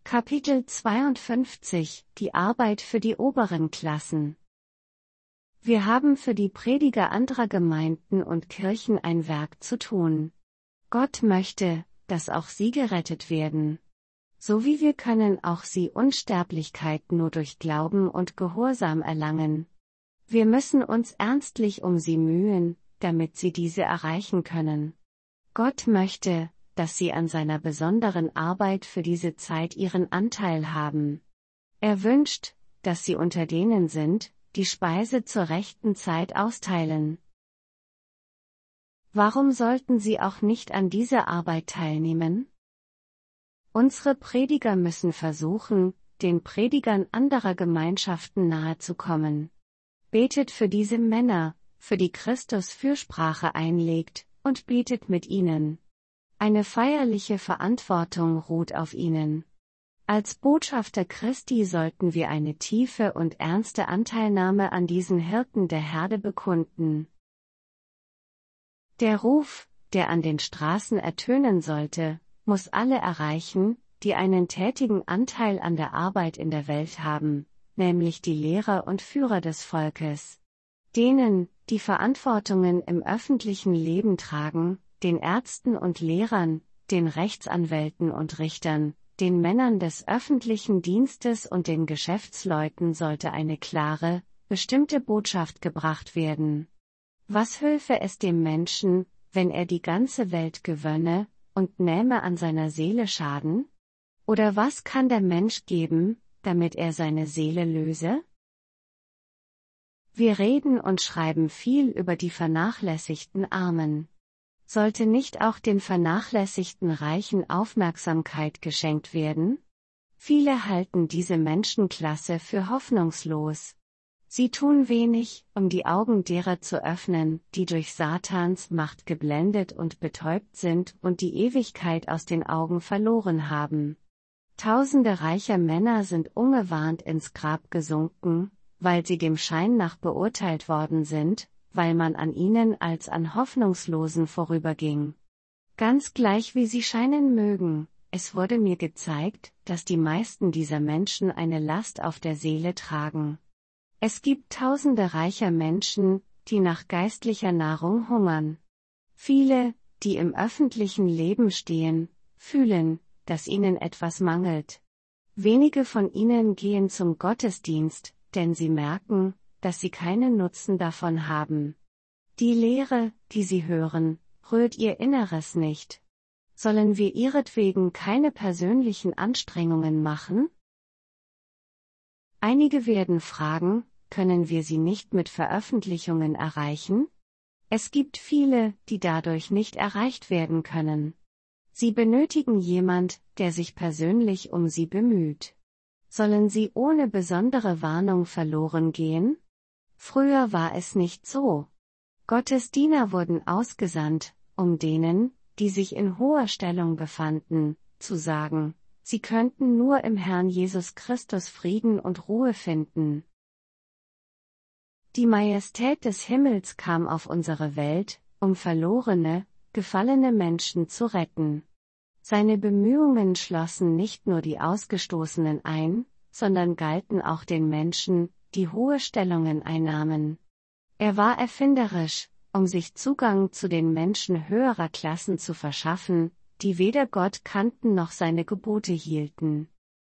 Kapitel 52 – Die Arbeit für die oberen Klassen. Wir haben für die Prediger anderer Gemeinden und Kirchen ein Werk zu tun. Gott möchte, dass auch sie gerettet werden. So wie wir können auch sie Unsterblichkeit nur durch Glauben und Gehorsam erlangen. Wir müssen uns ernstlich um sie mühen, damit sie diese erreichen können. Gott möchte, dass sie an seiner besonderen Arbeit für diese Zeit ihren Anteil haben. Er wünscht, dass sie unter denen sind, die Speise zur rechten Zeit austeilen. Warum sollten sie auch nicht an dieser Arbeit teilnehmen? Unsere Prediger müssen versuchen, den Predigern anderer Gemeinschaften nahezukommen. Betet für diese Männer, für die Christus Fürsprache einlegt, und betet mit ihnen. Eine feierliche Verantwortung ruht auf ihnen. Als Botschafter Christi sollten wir eine tiefe und ernste Anteilnahme an diesen Hirten der Herde bekunden. Der Ruf, der an den Straßen ertönen sollte, muss alle erreichen, die einen tätigen Anteil an der Arbeit in der Welt haben, nämlich die Lehrer und Führer des Volkes. Denen, die Verantwortungen im öffentlichen Leben tragen, den Ärzten und Lehrern, den Rechtsanwälten und Richtern, den Männern des öffentlichen Dienstes und den Geschäftsleuten sollte eine klare, bestimmte Botschaft gebracht werden. Was hülfe es dem Menschen, wenn er die ganze Welt gewönne, und nähme an seiner Seele Schaden? Oder was kann der Mensch geben, damit er seine Seele löse? Wir reden und schreiben viel über die vernachlässigten Armen. Sollte nicht auch den vernachlässigten Reichen Aufmerksamkeit geschenkt werden? Viele halten diese Menschenklasse für hoffnungslos. Sie tun wenig, um die Augen derer zu öffnen, die durch Satans Macht geblendet und betäubt sind und die Ewigkeit aus den Augen verloren haben. Tausende reicher Männer sind ungewarnt ins Grab gesunken, weil sie dem Schein nach beurteilt worden sind, weil man an ihnen als an Hoffnungslosen vorüberging. Ganz gleich wie sie scheinen mögen, es wurde mir gezeigt, dass die meisten dieser Menschen eine Last auf der Seele tragen. Es gibt tausende reicher Menschen, die nach geistlicher Nahrung hungern. Viele, die im öffentlichen Leben stehen, fühlen, dass ihnen etwas mangelt. Wenige von ihnen gehen zum Gottesdienst, denn sie merken, dass sie keinen Nutzen davon haben. Die Lehre, die sie hören, rührt ihr Inneres nicht. Sollen wir ihretwegen keine persönlichen Anstrengungen machen? Einige werden fragen, können wir sie nicht mit Veröffentlichungen erreichen? Es gibt viele, die dadurch nicht erreicht werden können. Sie benötigen jemand, der sich persönlich um sie bemüht. Sollen sie ohne besondere Warnung verloren gehen? Früher war es nicht so. Gottes Diener wurden ausgesandt, um denen, die sich in hoher Stellung befanden, zu sagen, sie könnten nur im Herrn Jesus Christus Frieden und Ruhe finden. Die Majestät des Himmels kam auf unsere Welt, um verlorene, gefallene Menschen zu retten. Seine Bemühungen schlossen nicht nur die Ausgestoßenen ein, sondern galten auch den Menschen, die hohe Stellungen einnahmen. Er war erfinderisch, um sich Zugang zu den Menschen höherer Klassen zu verschaffen, die weder Gott kannten noch seine Gebote hielten.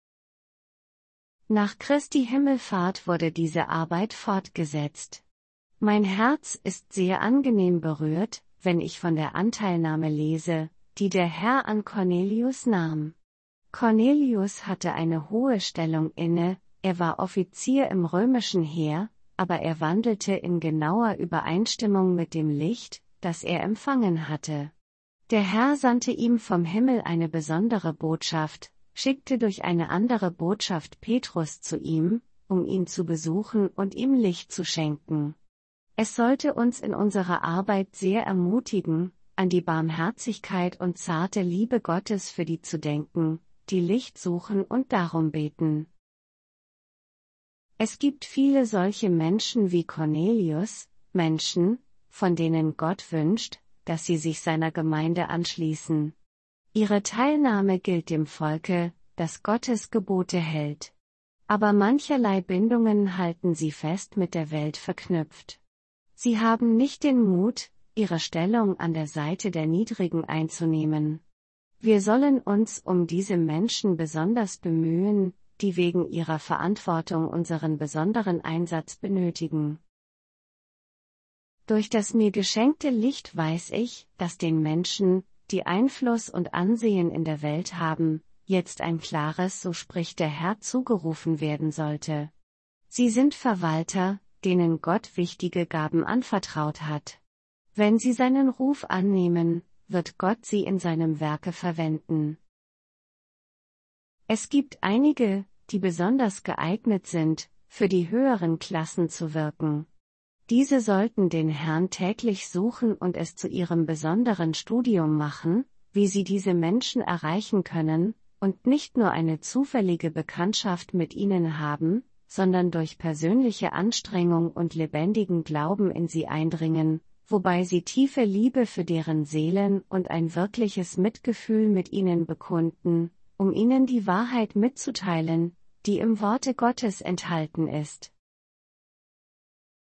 Nach Christi Himmelfahrt wurde diese Arbeit fortgesetzt. Mein Herz ist sehr angenehm berührt, wenn ich von der Anteilnahme lese, die der Herr an Cornelius nahm. Cornelius hatte eine hohe Stellung inne, er war Offizier im römischen Heer, aber er wandelte in genauer Übereinstimmung mit dem Licht, das er empfangen hatte. Der Herr sandte ihm vom Himmel eine besondere Botschaft, schickte durch eine andere Botschaft Petrus zu ihm, um ihn zu besuchen und ihm Licht zu schenken. Es sollte uns in unserer Arbeit sehr ermutigen, an die Barmherzigkeit und zarte Liebe Gottes für die zu denken, die Licht suchen und darum beten. Es gibt viele solche Menschen wie Cornelius, Menschen, von denen Gott wünscht, dass sie sich seiner Gemeinde anschließen. Ihre Teilnahme gilt dem Volke, das Gottes Gebote hält. Aber mancherlei Bindungen halten sie fest mit der Welt verknüpft. Sie haben nicht den Mut, ihre Stellung an der Seite der Niedrigen einzunehmen. Wir sollen uns um diese Menschen besonders bemühen, die wegen ihrer Verantwortung unseren besonderen Einsatz benötigen. Durch das mir geschenkte Licht weiß ich, dass den Menschen, die Einfluss und Ansehen in der Welt haben, jetzt ein klares "So spricht der Herr" zugerufen werden sollte. Sie sind Verwalter, denen Gott wichtige Gaben anvertraut hat. Wenn sie seinen Ruf annehmen, wird Gott sie in seinem Werke verwenden. Es gibt einige, die besonders geeignet sind, für die höheren Klassen zu wirken. Diese sollten den Herrn täglich suchen und es zu ihrem besonderen Studium machen, wie sie diese Menschen erreichen können, und nicht nur eine zufällige Bekanntschaft mit ihnen haben, sondern durch persönliche Anstrengung und lebendigen Glauben in sie eindringen, wobei sie tiefe Liebe für deren Seelen und ein wirkliches Mitgefühl mit ihnen bekunden, um ihnen die Wahrheit mitzuteilen, die im Worte Gottes enthalten ist.